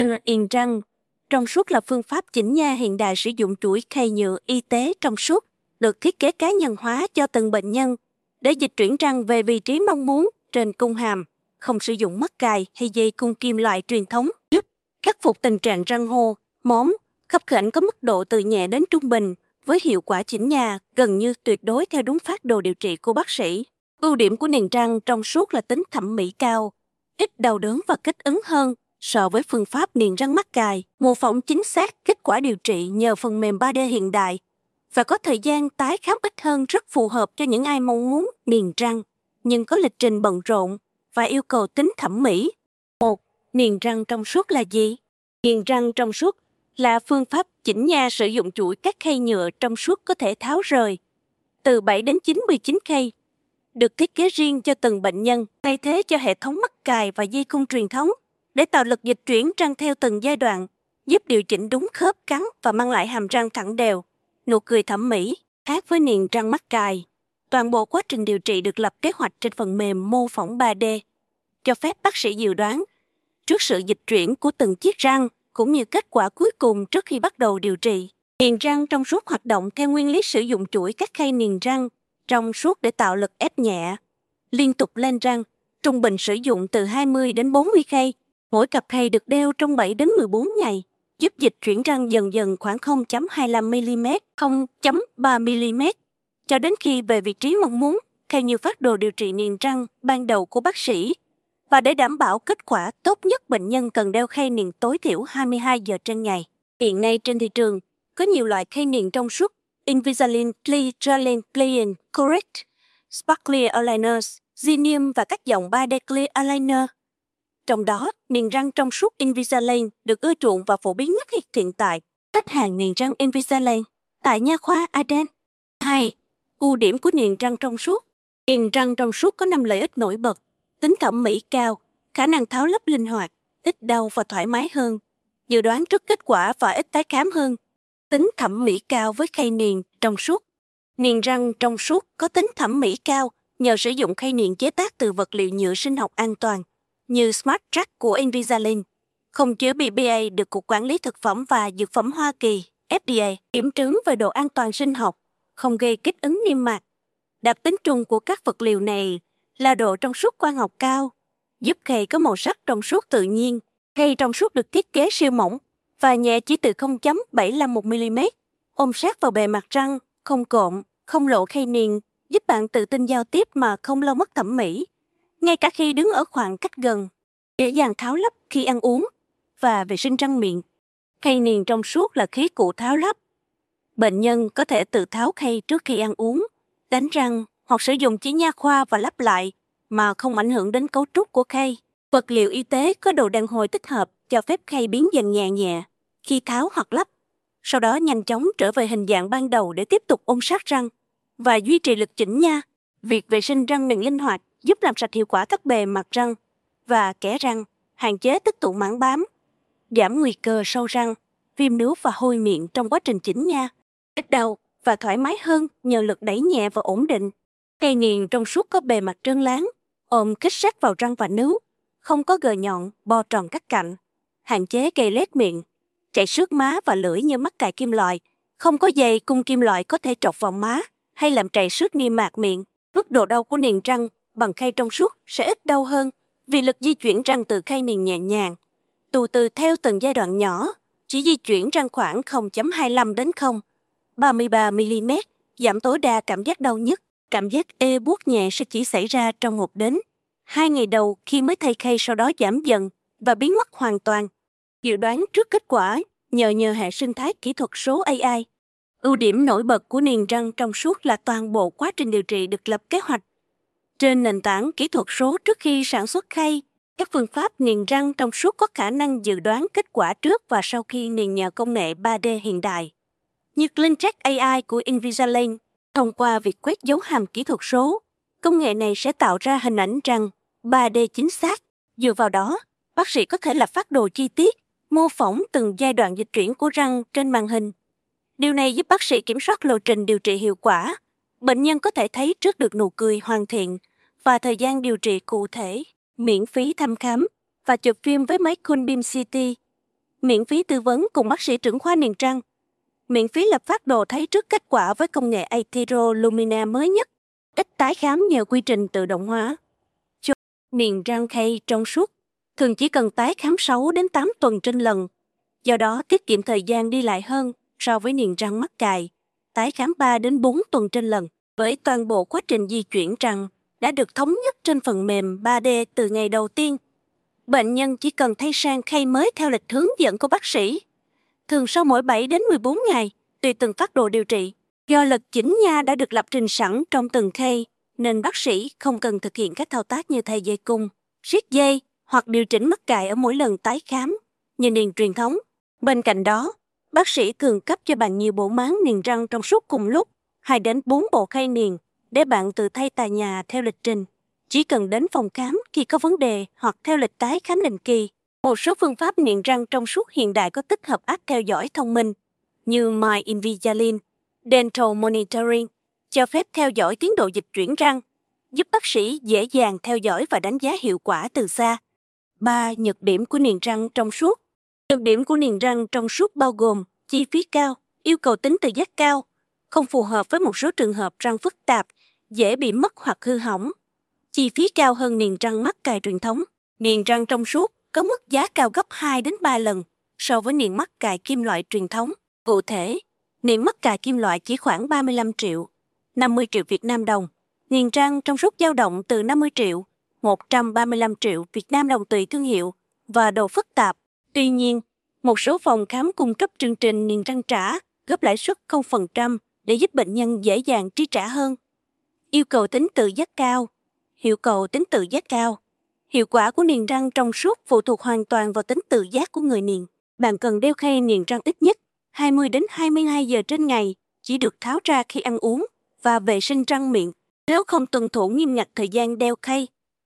Niềng răng trong suốt là phương pháp chỉnh nha hiện đại sử dụng chuỗi khay nhựa y tế trong suốt, được thiết kế cá nhân hóa cho từng bệnh nhân để dịch chuyển răng về vị trí mong muốn trên cung hàm, không sử dụng mắc cài hay dây cung kim loại truyền thống, giúp khắc phục tình trạng răng hô, móm, khớp khểnh có mức độ từ nhẹ đến trung bình, với hiệu quả chỉnh nha gần như tuyệt đối theo đúng phác đồ điều trị của bác sĩ. Ưu điểm của niềng răng trong suốt là tính thẩm mỹ cao, ít đau đớn và kích ứng hơn so với phương pháp niềng răng mắc cài, mô phỏng chính xác kết quả điều trị nhờ phần mềm 3D hiện đại và có thời gian tái khám ít hơn, rất phù hợp cho những ai mong muốn niềng răng nhưng có lịch trình bận rộn và yêu cầu tính thẩm mỹ. 1. Niềng răng trong suốt là gì? Niềng răng trong suốt là phương pháp chỉnh nha sử dụng chuỗi các khay nhựa trong suốt có thể tháo rời từ 7 đến 99 khay, được thiết kế riêng cho từng bệnh nhân, thay thế cho hệ thống mắc cài và dây cung truyền thống để tạo lực dịch chuyển răng theo từng giai đoạn, giúp điều chỉnh đúng khớp cắn và mang lại hàm răng thẳng đều, nụ cười thẩm mỹ. Khác với niềng răng mắc cài, toàn bộ quá trình điều trị được lập kế hoạch trên phần mềm mô phỏng 3D, cho phép bác sĩ dự đoán trước sự dịch chuyển của từng chiếc răng cũng như kết quả cuối cùng trước khi bắt đầu điều trị. Niềng răng trong suốt hoạt động theo nguyên lý sử dụng chuỗi các khay niềng răng trong suốt để tạo lực ép nhẹ liên tục lên răng, trung bình sử dụng từ 20 đến 40 khay. Mỗi cặp khay được đeo trong 7 đến 14 ngày, giúp dịch chuyển răng dần dần khoảng 0.25mm, 0.3mm, cho đến khi về vị trí mong muốn, theo như phác đồ điều trị niềng răng ban đầu của bác sĩ. Và để đảm bảo kết quả tốt nhất, bệnh nhân cần đeo khay niềng tối thiểu 22 giờ trên ngày. Hiện nay trên thị trường, có nhiều loại khay niềng trong suốt: Invisalign, Clear, Clean, Correct, Sparkly Aligners, Xenium và các dòng 3D Clear Aligner. Trong đó, niềng răng trong suốt Invisalign được ưa chuộng và phổ biến nhất hiện tại. Khách hàng niềng răng Invisalign tại nha khoa Aden. 2. Ưu điểm của niềng răng trong suốt. Niềng răng trong suốt có 5 lợi ích nổi bật: tính thẩm mỹ cao, khả năng tháo lắp linh hoạt, ít đau và thoải mái hơn, dự đoán trước kết quả và ít tái khám hơn. Tính thẩm mỹ cao với khay niềng trong suốt. Niềng răng trong suốt có tính thẩm mỹ cao nhờ sử dụng khay niềng chế tác từ vật liệu nhựa sinh học an toàn như Smart Track của Invisalign, không chứa BPA, được Cục Quản lý Thực phẩm và Dược phẩm Hoa Kỳ FDA kiểm chứng về độ an toàn sinh học, không gây kích ứng niêm mạc. Đặc tính chung của các vật liệu này là độ trong suốt quang học cao, giúp khay có màu sắc trong suốt tự nhiên. Khay trong suốt được thiết kế siêu mỏng và nhẹ, chỉ từ 0.751mm, ôm sát vào bề mặt răng, không cộm, không lộ khay niềng, giúp bạn tự tin giao tiếp mà không lo mất thẩm mỹ. Ngay cả khi đứng ở khoảng cách gần, dễ dàng tháo lắp khi ăn uống và vệ sinh răng miệng. Khay niềng trong suốt là khí cụ tháo lắp. Bệnh nhân có thể tự tháo khay trước khi ăn uống, đánh răng hoặc sử dụng chỉ nha khoa và lắp lại mà không ảnh hưởng đến cấu trúc của khay. Vật liệu y tế có độ đàn hồi thích hợp cho phép khay biến dần nhẹ nhẹ khi tháo hoặc lắp, sau đó nhanh chóng trở về hình dạng ban đầu để tiếp tục ôm sát răng và duy trì lực chỉnh nha. Việc vệ sinh răng miệng linh hoạt giúp làm sạch hiệu quả các bề mặt răng và kẽ răng, hạn chế tích tụ mảng bám, giảm nguy cơ sâu răng, viêm nướu và hôi miệng trong quá trình chỉnh nha. Ít đau và thoải mái hơn nhờ lực đẩy nhẹ và ổn định. Khay niềng trong suốt có bề mặt trơn láng, ôm khít sát vào răng và nướu, không có gờ nhọn, bo tròn các cạnh, hạn chế gây loét miệng, chảy xước má và lưỡi như mắc cài kim loại, không có dây cung kim loại có thể trọc vào má hay làm trầy xước niêm mạc miệng. Mức độ đau của niềng răng bằng khay trong suốt sẽ ít đau hơn vì lực di chuyển răng từ khay niềng nhẹ nhàng, từ từ theo từng giai đoạn nhỏ, chỉ di chuyển răng khoảng 0.25 đến 0.33mm, giảm tối đa cảm giác đau nhức. Cảm giác ê buốt nhẹ sẽ chỉ xảy ra trong 1 đến 2 ngày đầu khi mới thay khay, sau đó giảm dần và biến mất hoàn toàn. Dự đoán trước kết quả nhờ hệ sinh thái kỹ thuật số AI. Ưu điểm nổi bật của niềng răng trong suốt là toàn bộ quá trình điều trị được lập kế hoạch trên nền tảng kỹ thuật số trước khi sản xuất khay. Các phương pháp niềng răng trong suốt có khả năng dự đoán kết quả trước và sau khi niềng nhờ công nghệ 3D hiện đại như CleanCheck AI của Invisalign. Thông qua việc quét dấu hàm kỹ thuật số, công nghệ này sẽ tạo ra hình ảnh răng 3D chính xác. Dựa vào đó, bác sĩ có thể lập phác đồ chi tiết, mô phỏng từng giai đoạn dịch chuyển của răng trên màn hình. Điều này giúp bác sĩ kiểm soát lộ trình điều trị hiệu quả. Bệnh nhân có thể thấy trước được nụ cười hoàn thiện và thời gian điều trị cụ thể, miễn phí thăm khám và chụp phim với máy Cone Beam CT miễn phí tư vấn cùng bác sĩ trưởng khoa niềng răng, miễn phí lập phác đồ thấy trước kết quả với công nghệ iTero Lumina mới nhất, ít tái khám nhờ quy trình tự động hóa. Niềng răng khay trong suốt thường chỉ cần tái khám 6 đến 8 tuần trên lần, do đó tiết kiệm thời gian đi lại hơn so với niềng răng mắc cài, tái khám 3 đến 4 tuần trên lần. Với toàn bộ quá trình di chuyển răng đã được thống nhất trên phần mềm 3D từ ngày đầu tiên, bệnh nhân chỉ cần thay sang khay mới theo lịch hướng dẫn của bác sĩ, thường sau mỗi 7 đến 14 ngày, tùy từng phác đồ điều trị. Do lịch chỉnh nha đã được lập trình sẵn trong từng khay, nên bác sĩ không cần thực hiện các thao tác như thay dây cung, siết dây hoặc điều chỉnh mắc cài ở mỗi lần tái khám như niềng truyền thống. Bên cạnh đó, bác sĩ thường cấp cho bạn nhiều bộ máng niềng răng trong suốt cùng lúc, 2 đến 4 bộ khay niềng để bạn tự thay tại nhà theo lịch trình. Chỉ cần đến phòng khám khi có vấn đề hoặc theo lịch tái khám định kỳ. Một số phương pháp niềng răng trong suốt hiện đại có tích hợp app theo dõi thông minh như My Invisalign, Dental Monitoring, cho phép theo dõi tiến độ dịch chuyển răng, giúp bác sĩ dễ dàng theo dõi và đánh giá hiệu quả từ xa. 3. Nhược điểm của niềng răng trong suốt. Nhược điểm của niềng răng trong suốt bao gồm chi phí cao, yêu cầu tính tự giác cao, không phù hợp với một số trường hợp răng phức tạp, dễ bị mất hoặc hư hỏng. Chi phí cao hơn niềng răng mắc cài truyền thống. Niềng răng trong suốt có mức giá cao gấp 2 đến 3 lần so với niềng mắc cài kim loại truyền thống. Cụ thể, niềng mắc cài kim loại chỉ khoảng 35 triệu, 50 triệu Việt Nam đồng. Niềng răng trong suốt dao động từ 50 triệu, 135 triệu Việt Nam đồng tùy thương hiệu và độ phức tạp. Tuy nhiên, một số phòng khám cung cấp chương trình niềng răng trả góp lãi suất 0% để giúp bệnh nhân dễ dàng chi trả hơn. Yêu cầu tính tự giác cao. Hiệu cầu tính tự giác cao. Hiệu quả của niềng răng trong suốt phụ thuộc hoàn toàn vào tính tự giác của người niềng. Bạn cần đeo khay niềng răng ít nhất 20 đến 22 giờ trên ngày, chỉ được tháo ra khi ăn uống và vệ sinh răng miệng. Nếu không tuân thủ nghiêm ngặt thời gian đeo khay,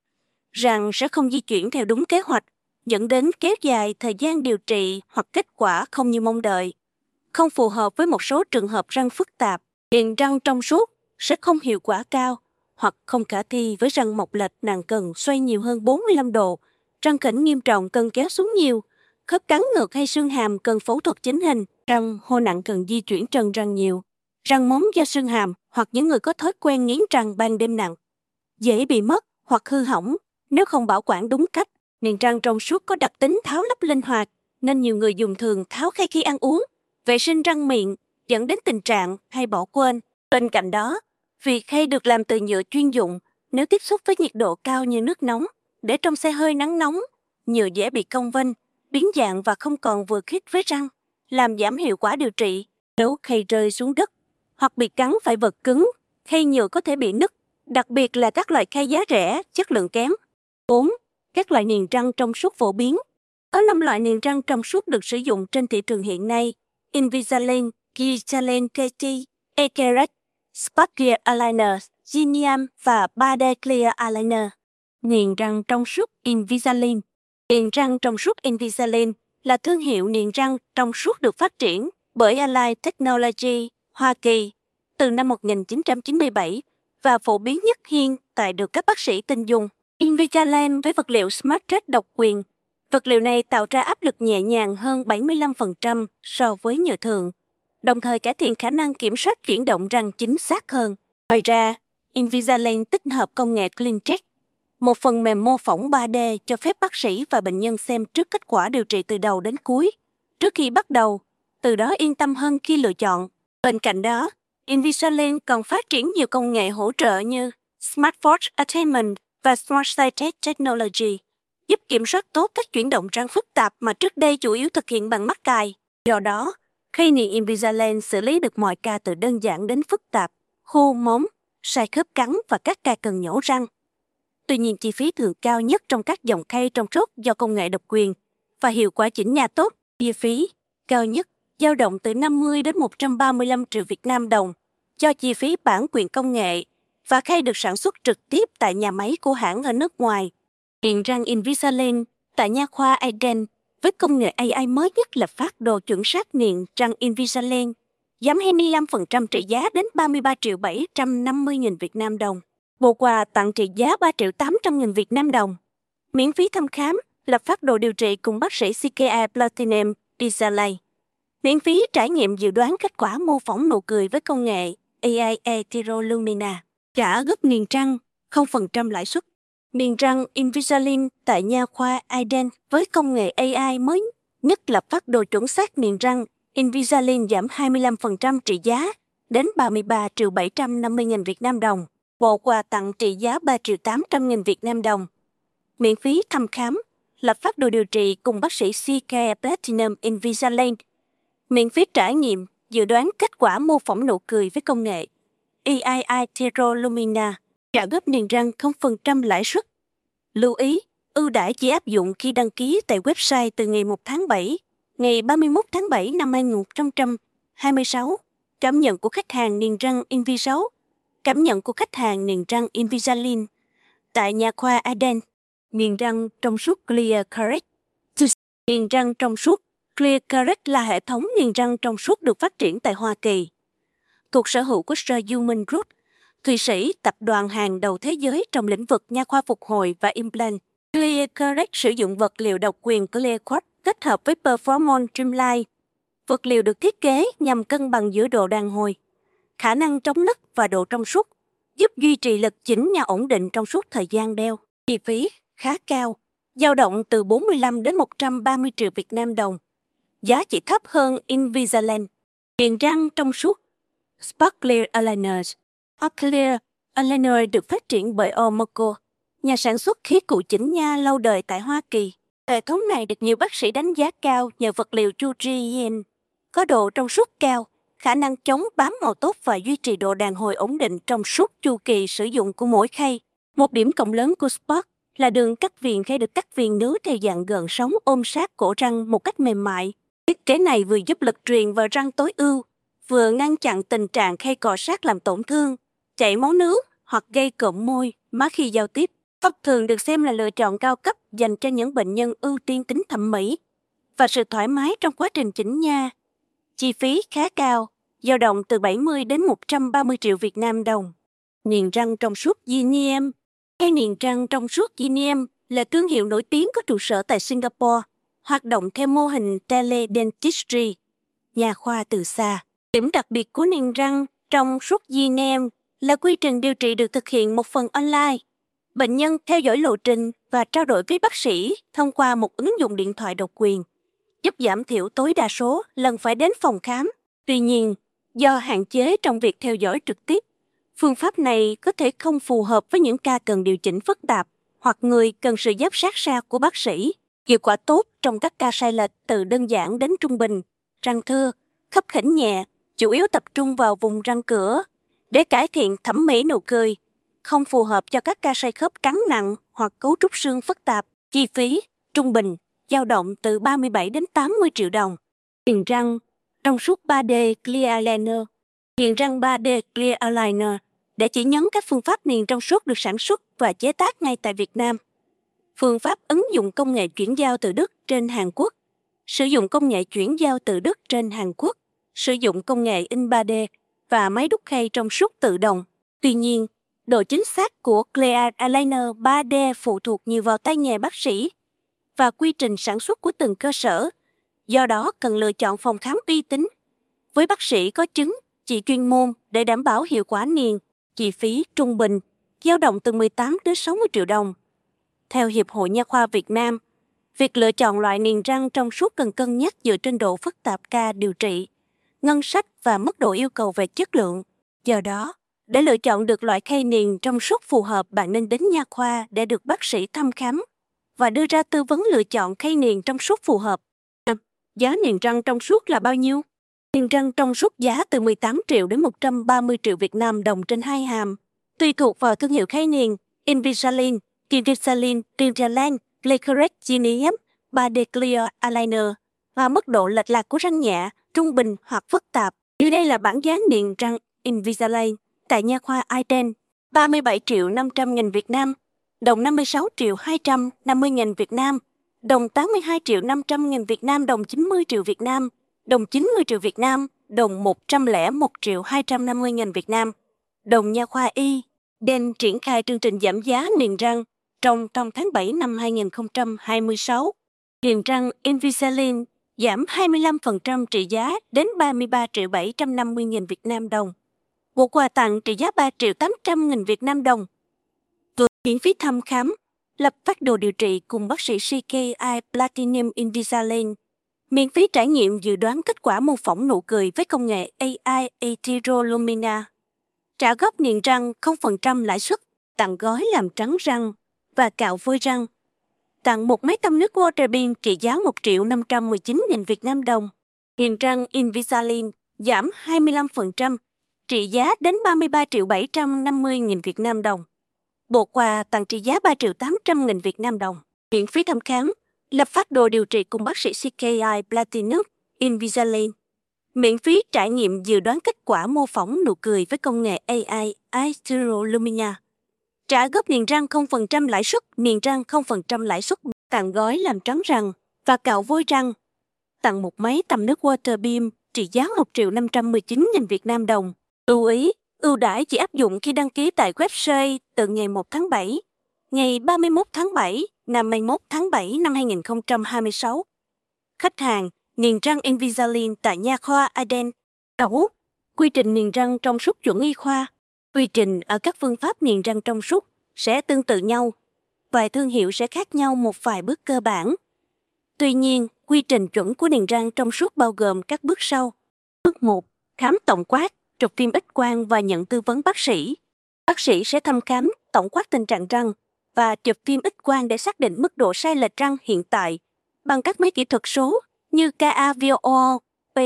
răng sẽ không di chuyển theo đúng kế hoạch, dẫn đến kéo dài thời gian điều trị hoặc kết quả không như mong đợi. Không phù hợp với một số trường hợp răng phức tạp, niềng răng trong suốt sẽ không hiệu quả cao hoặc không khả thi với răng mọc lệch nặng cần xoay nhiều hơn 45 độ, răng khểnh nghiêm trọng cần kéo xuống nhiều, khớp cắn ngược hay xương hàm cần phẫu thuật chỉnh hình, răng hô nặng cần di chuyển trần răng nhiều, răng móng do xương hàm hoặc những người có thói quen nghiến răng ban đêm nặng, dễ bị mất hoặc hư hỏng nếu không bảo quản đúng cách. Niềng răng trong suốt có đặc tính tháo lắp linh hoạt, nên nhiều người dùng thường tháo khay khi ăn uống, vệ sinh răng miệng, dẫn đến tình trạng hay bỏ quên. Bên cạnh đó, vì khay được làm từ nhựa chuyên dụng, nếu tiếp xúc với nhiệt độ cao như nước nóng, để trong xe hơi nắng nóng, nhựa dễ bị cong vênh, biến dạng và không còn vừa khít với răng, làm giảm hiệu quả điều trị. Nếu khay rơi xuống đất hoặc bị cắn phải vật cứng, khay nhựa có thể bị nứt, đặc biệt là các loại khay giá rẻ, chất lượng kém. 4. Các loại niềng răng trong suốt phổ biến. Có 5 loại niềng răng trong suốt được sử dụng trên thị trường hiện nay: Invisalign, Keysalin KT, Ecarac, Sparkclear Aligner, Geniam và 3D Clear Aligner. Niềng răng trong suốt Invisalign. Niềng răng trong suốt Invisalign là thương hiệu niềng răng trong suốt được phát triển bởi Align Technology, Hoa Kỳ từ năm 1997 và phổ biến nhất hiện tại được các bác sĩ tin dùng. Invisalign với vật liệu SmartTrack độc quyền. Vật liệu này tạo ra áp lực nhẹ nhàng hơn 75% so với nhựa thường, đồng thời cải thiện khả năng kiểm soát chuyển động răng chính xác hơn. Ngoài ra, Invisalign tích hợp công nghệ CleanCheck, một phần mềm mô phỏng 3D cho phép bác sĩ và bệnh nhân xem trước kết quả điều trị từ đầu đến cuối, trước khi bắt đầu, từ đó yên tâm hơn khi lựa chọn. Bên cạnh đó, Invisalign còn phát triển nhiều công nghệ hỗ trợ như Smart Force Attainment và Smart Sight Technology, giúp kiểm soát tốt các chuyển động răng phức tạp mà trước đây chủ yếu thực hiện bằng mắc cài. Do đó, khay niềng Invisalign xử lý được mọi ca từ đơn giản đến phức tạp, khô móng, sai khớp cắn và các ca cần nhổ răng. Tuy nhiên, chi phí thường cao nhất trong các dòng khay trong suốt do công nghệ độc quyền và hiệu quả chỉnh nha tốt. Chi phí cao nhất dao động từ 50 đến 135 triệu Việt Nam đồng cho chi phí bản quyền công nghệ và khay được sản xuất trực tiếp tại nhà máy của hãng ở nước ngoài. Niềng răng Invisalign tại nha khoa Aiden với công nghệ AI mới nhất là phác đồ chuẩn xác niềng răng Invisalign, giảm 25% trị giá đến 33 triệu 750 nghìn Việt Nam đồng. Bộ quà tặng trị giá 3 triệu 800 nghìn Việt Nam đồng. Miễn phí thăm khám, lập phác đồ điều trị cùng bác sĩ CKI Platinum Invisalign. Miễn phí trải nghiệm dự đoán kết quả mô phỏng nụ cười với công nghệ AI Etero Lumina. Trả gấp niềng răng, 0% lãi suất. Niềng răng Invisalign tại nha khoa Iden với công nghệ AI mới nhất là phác đồ chuẩn xác niềng răng. Invisalign giảm 25% trị giá đến 33 triệu 750 nghìn Việt Nam đồng. Bộ quà tặng trị giá 3 triệu 800 nghìn Việt Nam đồng. Miễn phí thăm khám, lập phác đồ điều trị cùng bác sĩ CK Platinum Invisalign. Miễn phí trải nghiệm, dự đoán kết quả mô phỏng nụ cười với công nghệ AI Etero Lumina. Trả góp niềng răng 0% lãi suất. Lưu ý, ưu đãi chỉ áp dụng khi đăng ký tại website từ ngày 1 tháng 7, ngày 31 tháng 7 năm 2026. Cảm nhận của khách hàng niềng răng Invisalign. Cảm nhận của khách hàng niềng răng Invisalign tại nha khoa Eden. Niềng răng trong suốt Clear Correct. Niềng răng trong suốt Clear Correct là hệ thống niềng răng trong suốt được phát triển tại Hoa Kỳ. Thuộc sở hữu của Sir Human Group, Thụy Sĩ, tập đoàn hàng đầu thế giới trong lĩnh vực nha khoa phục hồi và implant. Clear Correct sử dụng vật liệu độc quyền Clear Quartz kết hợp với Performance Dreamline. Vật liệu được thiết kế nhằm cân bằng giữa độ đàn hồi, khả năng chống nứt và độ trong suốt, giúp duy trì lực chỉnh nha ổn định trong suốt thời gian đeo. Chi phí khá cao, dao động từ 45 đến 130 triệu Việt Nam đồng. Giá chỉ thấp hơn Invisalign. Niềng răng trong suốt Spark Clear Aligners. Clear Aligner được phát triển bởi Omako, nhà sản xuất khí cụ chỉnh nha lâu đời tại Hoa Kỳ. Hệ thống này được nhiều bác sĩ đánh giá cao nhờ vật liệu Julian, có độ trong suốt cao, khả năng chống bám màu tốt và duy trì độ đàn hồi ổn định trong suốt chu kỳ sử dụng của mỗi khay. Một điểm cộng lớn của Spark là đường cắt viền khay được cắt viền nướu theo dạng gợn sóng ôm sát cổ răng một cách mềm mại. Thiết kế này vừa giúp lực truyền vào răng tối ưu, vừa ngăn chặn tình trạng khay cọ sát làm tổn thương, chảy máu nướu hoặc gây cộm môi, má khi giao tiếp. Pháp thường được xem là lựa chọn cao cấp dành cho những bệnh nhân ưu tiên tính thẩm mỹ và sự thoải mái trong quá trình chỉnh nha. Chi phí khá cao, dao động từ 70 đến 130 triệu Việt Nam đồng. Niềng răng trong suốt Zenium. Hay niềng răng trong suốt Zenium là thương hiệu nổi tiếng có trụ sở tại Singapore, hoạt động theo mô hình teledentistry, nha khoa từ xa. Điểm đặc biệt của niềng răng trong suốt Zenium là quy trình điều trị được thực hiện một phần online. Bệnh nhân theo dõi lộ trình và trao đổi với bác sĩ thông qua một ứng dụng điện thoại độc quyền, giúp giảm thiểu tối đa số lần phải đến phòng khám. Tuy nhiên, do hạn chế trong việc theo dõi trực tiếp, phương pháp này có thể không phù hợp với những ca cần điều chỉnh phức tạp hoặc người cần sự giám sát xa của bác sĩ. Hiệu quả tốt trong các ca sai lệch từ đơn giản đến trung bình, răng thưa, khớp khểnh nhẹ, chủ yếu tập trung vào vùng răng cửa để cải thiện thẩm mỹ nụ cười, không phù hợp cho các ca sai khớp cắn nặng hoặc cấu trúc xương phức tạp. Chi phí trung bình dao động từ 37 đến 80 triệu đồng. Niềng răng trong suốt 3D Clear Aligner. Niềng răng 3D Clear Aligner để chỉ nhấn các phương pháp niềng trong suốt được sản xuất và chế tác ngay tại Việt Nam. Phương pháp ứng dụng công nghệ chuyển giao từ Đức trên Hàn Quốc. Sử dụng công nghệ chuyển giao từ Đức trên Hàn Quốc. Sử dụng công nghệ in 3D và máy đúc khay trong suốt tự động. Tuy nhiên, độ chính xác của Clear Aligner 3D phụ thuộc nhiều vào tay nghề bác sĩ và quy trình sản xuất của từng cơ sở. Do đó, cần lựa chọn phòng khám uy tín với bác sĩ có chứng chỉ chuyên môn để đảm bảo hiệu quả niềng. Chi phí trung bình dao động từ 18 đến 60 triệu đồng. Theo Hiệp hội Nha khoa Việt Nam, việc lựa chọn loại niềng răng trong suốt cần cân nhắc dựa trên độ phức tạp ca điều trị, ngân sách và mức độ yêu cầu về chất lượng. Do đó, để lựa chọn được loại khay niềng trong suốt phù hợp, bạn nên đến nha khoa để được bác sĩ thăm khám và đưa ra tư vấn lựa chọn khay niềng trong suốt phù hợp. Giá niềng răng trong suốt là bao nhiêu? Niềng răng trong suốt giá từ 18 triệu đến 130 triệu Việt Nam đồng trên 2 hàm, tùy thuộc vào thương hiệu khay niềng Invisalign, Invisalign, Clear Zenium, 3D Clear Aligner và mức độ lệch lạc của răng nhẹ, trung bình hoặc phức tạp. Dưới đây là bảng giá niềng răng Invisalign tại nha khoa Iden: 37 triệu 500 nghìn Việt Nam, đồng 56 triệu 250 nghìn Việt Nam, đồng 82 triệu 500 nghìn Việt Nam, đồng 90 triệu Việt Nam, đồng 90 triệu Việt Nam, đồng 101 triệu 250 nghìn Việt Nam. Đồng nha khoa Iden triển khai chương trình giảm giá niềng răng trong tháng 7 năm 2026. Niềng răng Invisalign giảm 25% trị giá đến 33.750.000 Việt Nam đồng. Bộ quà tặng trị giá 3.800.000 Việt Nam đồng. Vừa miễn phí thăm khám, lập phác đồ điều trị cùng bác sĩ CKI Platinum Invisalign. Miễn phí trải nghiệm dự đoán kết quả mô phỏng nụ cười với công nghệ AI Etero Lumina. Trả góp niềng răng 0% lãi suất, tặng gói làm trắng răng và cạo vôi răng. Tặng một máy tăm nước Waterbeam trị giá 1.519.000 Việt Nam đồng. Niềng răng Invisalign giảm 25%, trị giá đến 33.750.000 Việt Nam đồng. Bộ quà tặng trị giá 3.800.000 Việt Nam đồng. Miễn phí thăm khám, lập phác đồ điều trị cùng bác sĩ CKI Platinum Invisalign. Miễn phí trải nghiệm dự đoán kết quả mô phỏng nụ cười với công nghệ AI Etero Lumina. Trả góp niềng răng 0% lãi suất, niềng răng 0% lãi suất, tặng gói làm trắng răng và cạo vôi răng. Tặng một máy tăm nước Waterbeam trị giá 1.519.000 Việt Nam đồng. Lưu ý, ưu đãi chỉ áp dụng khi đăng ký tại website từ ngày 1 tháng 7, ngày 31 tháng 7, năm 21 tháng 7 năm 2026. Khách hàng, niềng răng Invisalign tại nha khoa Aden. Đấu, quy trình niềng răng trong suốt chuẩn y khoa. Quy trình ở các phương pháp niềng răng trong suốt sẽ tương tự nhau. Vài thương hiệu sẽ khác nhau một vài bước cơ bản. Tuy nhiên, quy trình chuẩn của niềng răng trong suốt bao gồm các bước sau. Bước 1. Khám tổng quát, chụp phim X-quang và nhận tư vấn bác sĩ. Bác sĩ sẽ thăm khám, tổng quát tình trạng răng và chụp phim X-quang để xác định mức độ sai lệch răng hiện tại bằng các máy kỹ thuật số như KA-VO,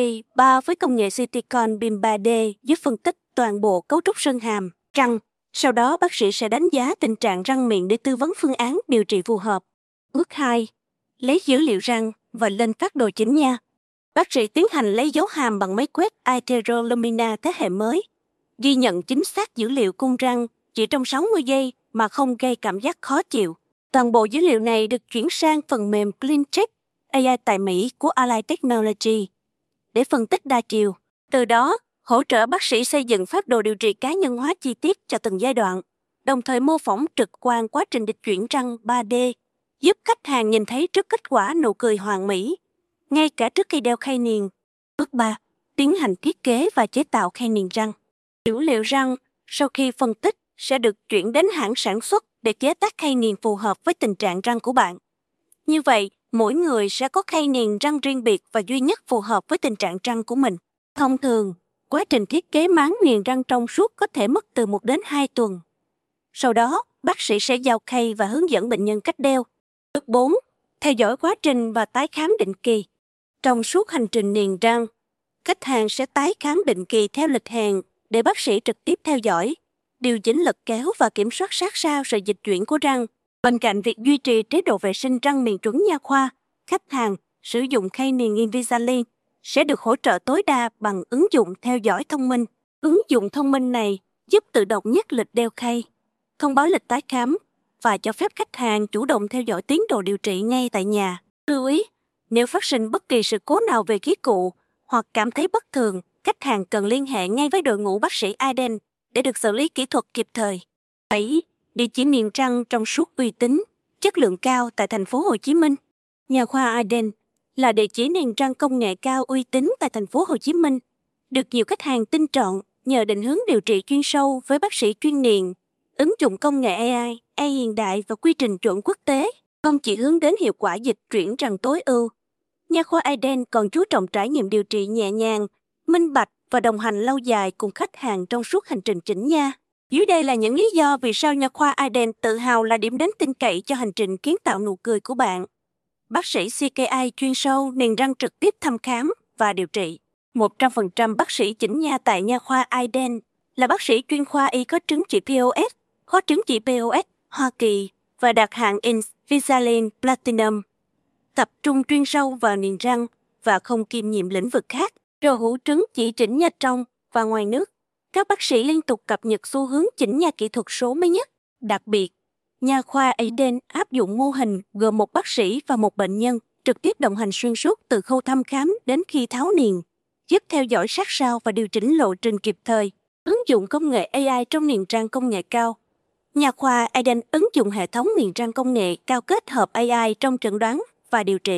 P3 với công nghệ Citicon BIM 3D giúp phân tích toàn bộ cấu trúc sơn hàm, răng. Sau đó bác sĩ sẽ đánh giá tình trạng răng miệng để tư vấn phương án điều trị phù hợp. Bước 2. Lấy dữ liệu răng và lên phác đồ chỉnh nha. Bác sĩ tiến hành lấy dấu hàm bằng máy quét Etero Lumina thế hệ mới, ghi nhận chính xác dữ liệu cung răng chỉ trong 60 giây mà không gây cảm giác khó chịu. Toàn bộ dữ liệu này được chuyển sang phần mềm CleanCheck AI tại Mỹ của Align Technology để phân tích đa chiều. Từ đó, hỗ trợ bác sĩ xây dựng phác đồ điều trị cá nhân hóa chi tiết cho từng giai đoạn, đồng thời mô phỏng trực quan quá trình dịch chuyển răng 3D, giúp khách hàng nhìn thấy trước kết quả nụ cười hoàn mỹ, ngay cả trước khi đeo khay niềng. Bước 3. Tiến hành thiết kế và chế tạo khay niềng răng. Dữ liệu răng sau khi phân tích sẽ được chuyển đến hãng sản xuất để chế tác khay niềng phù hợp với tình trạng răng của bạn. Như vậy, mỗi người sẽ có khay niềng răng riêng biệt và duy nhất phù hợp với tình trạng răng của mình. Thông thường, quá trình thiết kế máng niềng răng trong suốt có thể mất từ 1 đến 2 tuần. Sau đó, bác sĩ sẽ giao khay và hướng dẫn bệnh nhân cách đeo. Bước 4. Theo dõi quá trình và tái khám định kỳ. Trong suốt hành trình niềng răng, khách hàng sẽ tái khám định kỳ theo lịch hẹn để bác sĩ trực tiếp theo dõi, điều chỉnh lực kéo và kiểm soát sát sao sự dịch chuyển của răng. Bên cạnh việc duy trì chế độ vệ sinh răng miệng chuẩn nha khoa, khách hàng sử dụng khay niềng Invisalign sẽ được hỗ trợ tối đa bằng ứng dụng theo dõi thông minh. Ứng dụng thông minh này giúp tự động nhắc lịch đeo khay, thông báo lịch tái khám và cho phép khách hàng chủ động theo dõi tiến độ điều trị ngay tại nhà. Lưu ý, nếu phát sinh bất kỳ sự cố nào về khí cụ hoặc cảm thấy bất thường, khách hàng cần liên hệ ngay với đội ngũ bác sĩ Aden để được xử lý kỹ thuật kịp thời. 7. Địa chỉ niềng răng trong suốt uy tín, chất lượng cao tại thành phố Hồ Chí Minh. Nha khoa Aden là địa chỉ niềng răng công nghệ cao uy tín tại thành phố Hồ Chí Minh, được nhiều khách hàng tin chọn nhờ định hướng điều trị chuyên sâu với bác sĩ chuyên niềng, ứng dụng công nghệ AI hiện đại và quy trình chuẩn quốc tế, không chỉ hướng đến hiệu quả dịch chuyển răng tối ưu. Nha khoa Aden còn chú trọng trải nghiệm điều trị nhẹ nhàng, minh bạch và đồng hành lâu dài cùng khách hàng trong suốt hành trình chỉnh nha. Dưới đây là những lý do vì sao nha khoa Aden tự hào là điểm đến tin cậy cho hành trình kiến tạo nụ cười của bạn. Bác sĩ CKI chuyên sâu niềng răng trực tiếp thăm khám và điều trị. 100% bác sĩ chỉnh nha tại nha khoa Aden là bác sĩ chuyên khoa y có chứng chỉ POS, có chứng chỉ POS Hoa Kỳ và đạt hạng Invisalign Platinum. Tập trung chuyên sâu vào niềng răng và không kiêm nhiệm lĩnh vực khác. Rồi hữu trứng chỉ chỉnh nha trong và ngoài nước. Các bác sĩ liên tục cập nhật xu hướng chỉnh nha kỹ thuật số mới nhất. Đặc biệt, nha khoa Aden áp dụng mô hình gồm một bác sĩ và một bệnh nhân trực tiếp đồng hành xuyên suốt từ khâu thăm khám đến khi tháo niềng, giúp theo dõi sát sao và điều chỉnh lộ trình kịp thời. Ứng dụng công nghệ AI trong niềng răng công nghệ cao. Nha khoa Aden ứng dụng hệ thống niềng răng công nghệ cao kết hợp AI trong chẩn đoán và điều trị.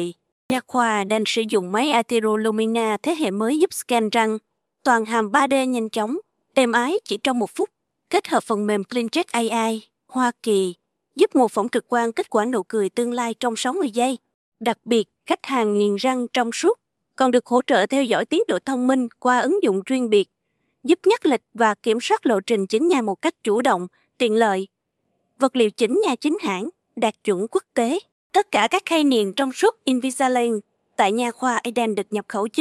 Nha khoa đang sử dụng máy iTero Lumina thế hệ mới giúp scan răng, toàn hàm 3D nhanh chóng, êm ái chỉ trong 1 phút, kết hợp phần mềm CleanCheck AI, Hoa Kỳ, giúp mô phỏng trực quan kết quả nụ cười tương lai trong 60 giây. Đặc biệt, khách hàng niềng răng trong suốt còn được hỗ trợ theo dõi tiến độ thông minh qua ứng dụng riêng biệt, giúp nhắc lịch và kiểm soát lộ trình chỉnh nha một cách chủ động, tiện lợi. Vật liệu chỉnh nha chính hãng, đạt chuẩn quốc tế. Tất cả các khay niềng trong suốt Invisalign tại nha khoa Eden được nhập khẩu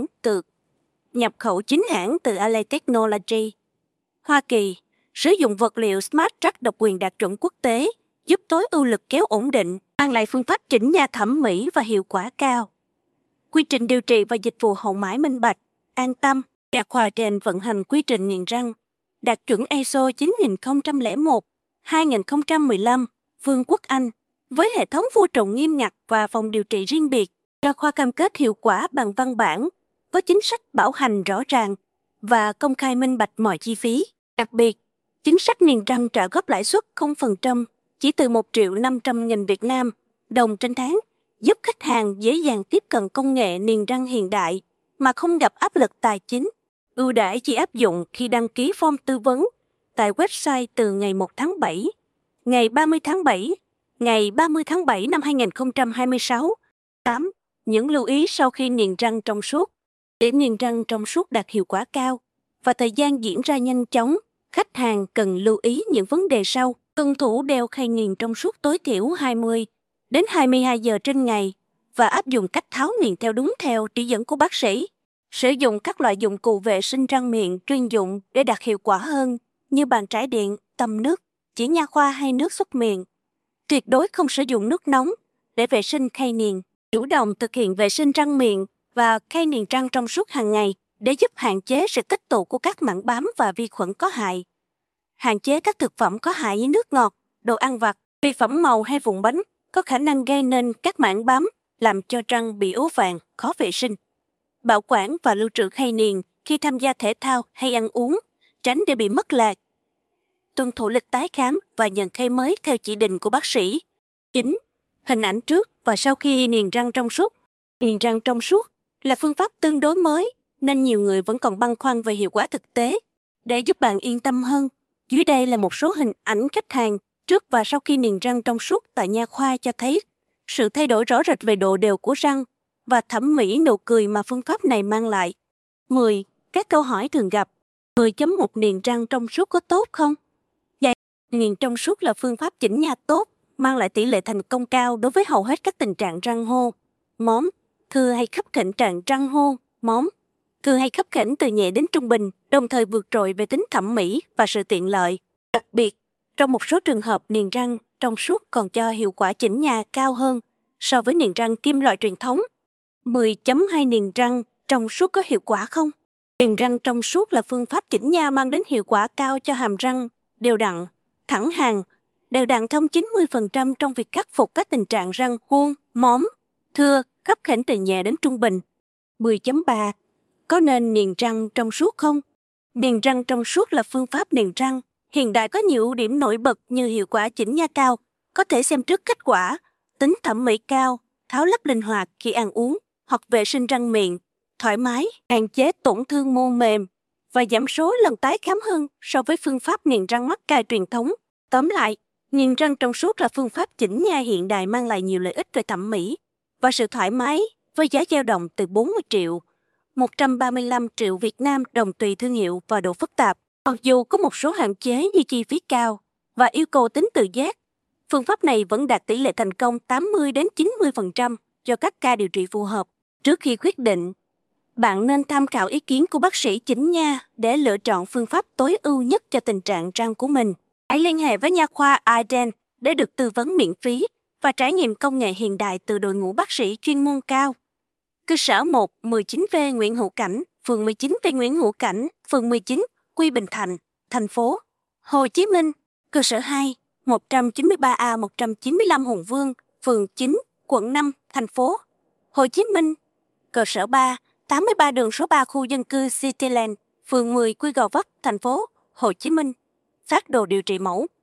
chính hãng từ LA Technology, Hoa Kỳ, sử dụng vật liệu Smart Track độc quyền đạt chuẩn quốc tế, giúp tối ưu lực kéo ổn định, mang lại phương pháp chỉnh nha thẩm mỹ và hiệu quả cao. Quy trình điều trị và dịch vụ hậu mãi minh bạch, an tâm. Nha khoa Eden vận hành quy trình niềng răng, đạt chuẩn ISO 9001, 2015, Vương quốc Anh, với hệ thống vô trùng nghiêm ngặt và phòng điều trị riêng biệt. Nha khoa cam kết hiệu quả bằng văn bản, có chính sách bảo hành rõ ràng và công khai minh bạch mọi chi phí. Đặc biệt, chính sách niềng răng trả góp lãi suất 0%, chỉ từ 1.500.000 Việt Nam đồng trên tháng, giúp khách hàng dễ dàng tiếp cận công nghệ niềng răng hiện đại mà không gặp áp lực tài chính. Ưu đãi chỉ áp dụng khi đăng ký form tư vấn tại website từ ngày 1 tháng 7, ngày 30 tháng 7, ngày 30 tháng 7 năm 2026. 8. Những lưu ý sau khi niềng răng trong suốt. Để niềng răng trong suốt đạt hiệu quả cao và thời gian diễn ra nhanh chóng, khách hàng cần lưu ý những vấn đề sau. Tuân thủ đeo khay niềng trong suốt tối thiểu 20 đến 22 giờ trên ngày và áp dụng cách tháo niềng theo chỉ dẫn của bác sĩ. Sử dụng các loại dụng cụ vệ sinh răng miệng chuyên dụng để đạt hiệu quả hơn như bàn chải điện, tăm nước, chỉ nha khoa hay nước súc miệng. Tuyệt đối không sử dụng nước nóng để vệ sinh khay niềng. Chủ động thực hiện vệ sinh răng miệng và khay niềng răng trong suốt hàng ngày để giúp hạn chế sự tích tụ của các mảng bám và vi khuẩn có hại. Hạn chế các thực phẩm có hại như nước ngọt, đồ ăn vặt, vi phẩm màu hay vụn bánh có khả năng gây nên các mảng bám, làm cho răng bị ố vàng, khó vệ sinh. Bảo quản và lưu trữ khay niềng khi tham gia thể thao hay ăn uống, tránh để bị mất lạc. Tuân thủ lịch tái khám và nhận khay mới theo chỉ định của bác sĩ. 9. Hình ảnh trước và sau khi niềng răng trong suốt. Niềng răng trong suốt là phương pháp tương đối mới, nên nhiều người vẫn còn băn khoăn về hiệu quả thực tế. Để giúp bạn yên tâm hơn, dưới đây là một số hình ảnh khách hàng trước và sau khi niềng răng trong suốt tại nha khoa cho thấy sự thay đổi rõ rệt về độ đều của răng và thẩm mỹ nụ cười mà phương pháp này mang lại. 10. Các câu hỏi thường gặp. 10.1 Niềng răng trong suốt có tốt không? Dạ, niềng trong suốt là phương pháp chỉnh nha tốt, mang lại tỷ lệ thành công cao đối với hầu hết các tình trạng răng hô, móm, thưa hay khấp khểnh. Trạng răng hô, móm, thưa hay khấp khểnh từ nhẹ đến trung bình, đồng thời vượt trội về tính thẩm mỹ và sự tiện lợi. Đặc biệt, trong một số trường hợp niềng răng trong suốt còn cho hiệu quả chỉnh nha cao hơn so với niềng răng kim loại truyền thống. 10.2 Niềng răng trong suốt có hiệu quả không? Niềng răng trong suốt là phương pháp chỉnh nha mang đến hiệu quả cao cho hàm răng, đều đặn, thẳng hàng, đều đặn trong 90% trong việc khắc phục các tình trạng răng hôn, móm, thưa, khấp khểnh từ nhẹ đến trung bình. 10.3 Có nên niềng răng trong suốt không? Niềng răng trong suốt là phương pháp niềng răng hiện đại có nhiều ưu điểm nổi bật như hiệu quả chỉnh nha cao, có thể xem trước kết quả, tính thẩm mỹ cao, tháo lắp linh hoạt khi ăn uống hoặc vệ sinh răng miệng, thoải mái, hạn chế tổn thương mô mềm và giảm số lần tái khám hơn so với phương pháp niềng răng mắc cài truyền thống. Tóm lại, niềng răng trong suốt là phương pháp chỉnh nha hiện đại mang lại nhiều lợi ích về thẩm mỹ và sự thoải mái với giá dao động từ 40 triệu, 135 triệu Việt Nam đồng tùy thương hiệu và độ phức tạp. Mặc dù có một số hạn chế như chi phí cao và yêu cầu tính tự giác, phương pháp này vẫn đạt tỷ lệ thành công 80 đến 90% cho các ca điều trị phù hợp. Trước khi quyết định, bạn nên tham khảo ý kiến của bác sĩ chỉnh nha để lựa chọn phương pháp tối ưu nhất cho tình trạng răng của mình. Hãy liên hệ với nha khoa Eden để được tư vấn miễn phí và trải nghiệm công nghệ hiện đại từ đội ngũ bác sĩ chuyên môn cao. Cơ sở 1, 19V Nguyễn Hữu Cảnh, phường 19V Nguyễn Hữu Cảnh, phường 19, Quy Bình Thạnh, thành phố Hồ Chí Minh. Cơ sở 2, 193A 195 Hùng Vương, phường 9, quận 5, thành phố Hồ Chí Minh. Cơ sở 3, 83 đường số 3 khu dân cư Cityland, phường 10 Quy Gò Vấp, thành phố Hồ Chí Minh. Phác đồ điều trị mẫu